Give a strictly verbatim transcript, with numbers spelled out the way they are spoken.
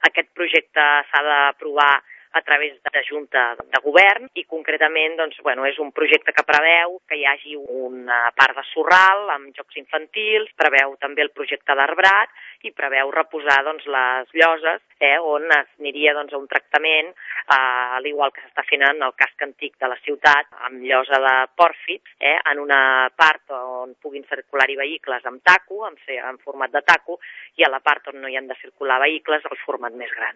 Aquest projecte s'ha d'aprovar a través de Junta de Govern i concretament doncs, bueno, és un projecte que preveu que hi hagi una part de sorral amb jocs infantils, preveu també el projecte d'arbrat i preveu reposar doncs, les lloses eh, on es aniria doncs, a un tractament, eh, a l'igual que s'està fent en el casc antic de la ciutat, amb llosa de pòrfids, eh, en una part on puguin circular-hi vehicles amb taco, en, en format de taco, i a la part on no hi han de circular vehicles, el format més gran.